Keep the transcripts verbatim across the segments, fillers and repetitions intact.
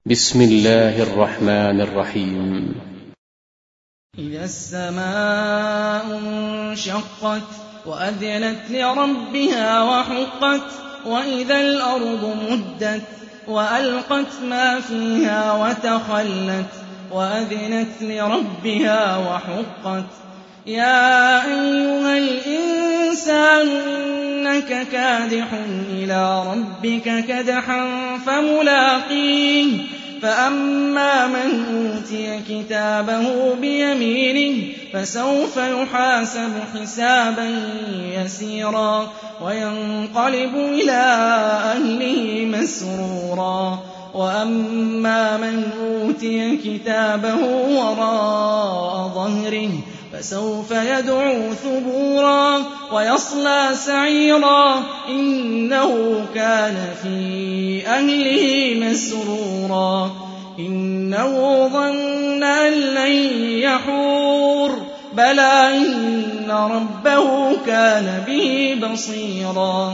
بسم الله الرحمن الرحيم. إذا السماء انشقت وأذنت لربها وحقت وإذا الأرض مدت وألقت ما فيها وتخلت وأذنت لربها وحقت يا أيها الإنسان إنك كادح إلى ربك كدحا فملاقيه فأما من أوتي كتابه بيمينه فسوف يحاسب حسابا يسيرا وينقلب إلى أهله مسرورا وأما من أوتي كتابه وراء ظهره فسوف يدعو ثبورا ويصلى سعيرا إنه كان في أهله مسرورا إنه ظن أن لن يحور بلى إن ربه كان به بصيرا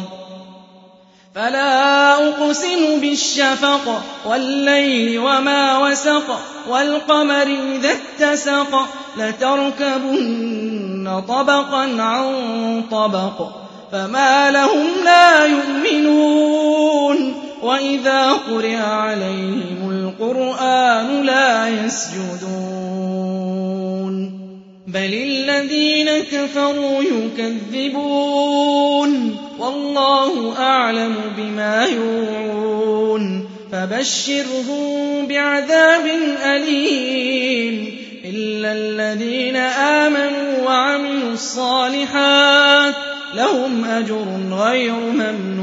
فلا أقسم بالشفق والليل وما وسق والقمر إذا اتسق لتركبن طبقا عن طبق فما لهم لا يؤمنون وإذا قرئ عليهم القرآن لا يسجدون بل الذين كفروا يكذبون والله أعلم بما يوعون فبشرهم بعذاب أليم إلا الذين آمنوا وعملوا الصالحات لهم أجر غير ممنون